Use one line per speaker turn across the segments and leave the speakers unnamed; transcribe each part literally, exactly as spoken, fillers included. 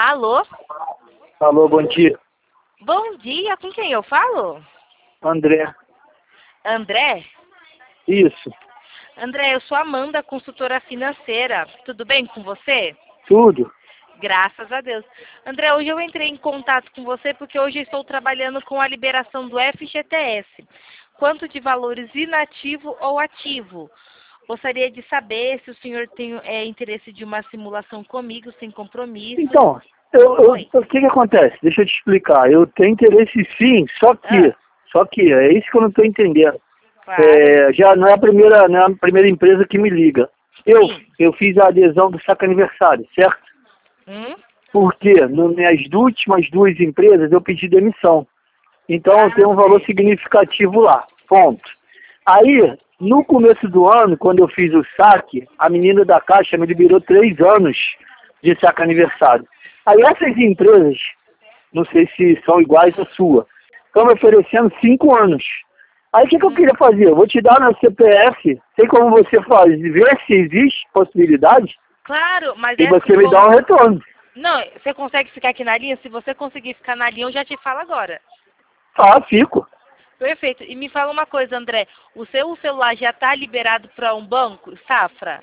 Alô?
Alô, bom dia.
Bom dia, com quem eu falo?
André.
André?
Isso.
André, eu sou Amanda, consultora financeira. Tudo bem com você?
Tudo.
Graças a Deus. André, hoje eu entrei em contato com você porque hoje eu estou trabalhando com a liberação do F G T S. Quanto de valores inativo ou ativo? Gostaria de saber se o senhor tem é, interesse de uma simulação comigo, sem compromisso.
Então, eu, eu, o que que acontece? Deixa eu te explicar. Eu tenho interesse sim, só que,
Ah.
só que, é isso que eu não estou entendendo.
Claro.
É, já não é a primeira, não é a primeira empresa que me liga. Eu,
Sim.
eu fiz a adesão do saque aniversário, certo?
Hum?
Porque nas minhas últimas duas empresas eu pedi demissão. Então
Ah,
tem um valor
sei.
significativo lá. Ponto. Aí, no começo do ano, quando eu fiz o saque, a menina da Caixa me liberou três anos de saque aniversário. Aí essas empresas, não sei se são iguais à sua, estão me oferecendo cinco anos. Aí o que, que eu
Hum.
queria fazer? Eu vou te dar na C P F, tem como você fazer, ver se existe possibilidade,
Claro, mas
e
é
você
assim,
me
como...
dá um retorno.
Não, você consegue ficar aqui na linha? Se você conseguir ficar na linha, eu já te falo agora.
Ah, fico.
Perfeito. E me fala uma coisa, André. O seu celular já está liberado para um banco, Safra?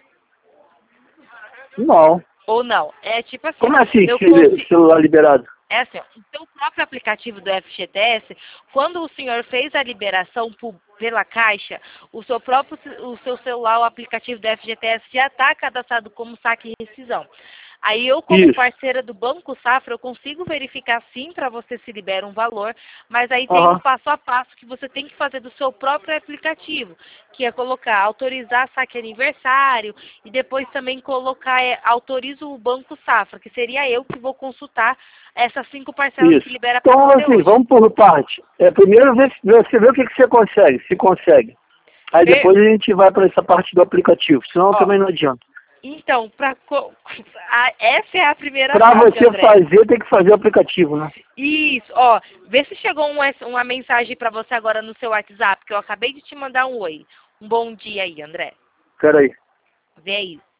Não.
Ou não? É tipo assim, ó,
Como assim,
eu
cele-
consigo...
celular liberado?
É assim, ó, o seu próprio aplicativo do F G T S, quando o senhor fez a liberação por- pela Caixa, o seu próprio o seu celular, o aplicativo do F G T S já está cadastrado como saque e rescisão. Aí eu, como
Isso.
parceira do Banco Safra, eu consigo verificar sim para você se libera um valor, mas aí tem
Aham.
o passo a passo que você tem que fazer do seu próprio aplicativo, que é colocar, autorizar saque aniversário e depois também colocar, é, autorizo o Banco Safra, que seria eu que vou consultar essas cinco parcelas
Isso.
que libera para
Então,
você
assim,
hoje.
vamos por parte. É, primeiro ver, se- você vê o que, que você consegue, se consegue. Aí
Per-
depois a gente vai para essa parte do aplicativo, senão
Ó,
também não adianta.
então, pra, co- a- essa é a primeira
Para
fase,
você
André.
fazer, tem que fazer o aplicativo, né?
Isso, ó, vê se chegou um S- uma mensagem para você agora no seu WhatsApp, que eu acabei de te mandar um oi. Um bom dia aí, André.
Espera aí.
Vê aí.